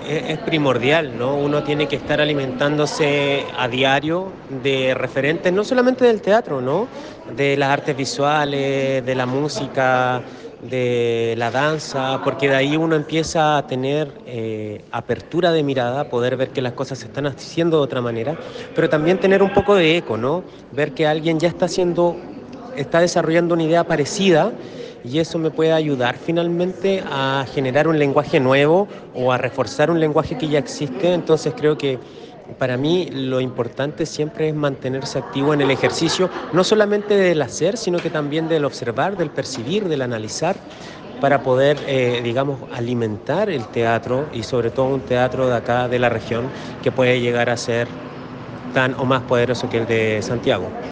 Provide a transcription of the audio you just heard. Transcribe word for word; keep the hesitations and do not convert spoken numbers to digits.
es, es primordial, ¿no? Uno tiene que estar alimentándose a diario de referentes, no solamente del teatro, ¿no? De las artes visuales, de la música, de la danza, porque de ahí uno empieza a tener eh, apertura de mirada, poder ver que las cosas se están haciendo de otra manera, pero también tener un poco de eco, ¿no? Ver que alguien ya está haciendo, está desarrollando una idea parecida y eso me puede ayudar finalmente a generar un lenguaje nuevo o a reforzar un lenguaje que ya existe. Entonces creo que para mí lo importante siempre es mantenerse activo en el ejercicio, no solamente del hacer, sino que también del observar, del percibir, del analizar, para poder, eh, digamos, alimentar el teatro y sobre todo un teatro de acá, de la región, que puede llegar a ser tan o más poderoso que el de Santiago.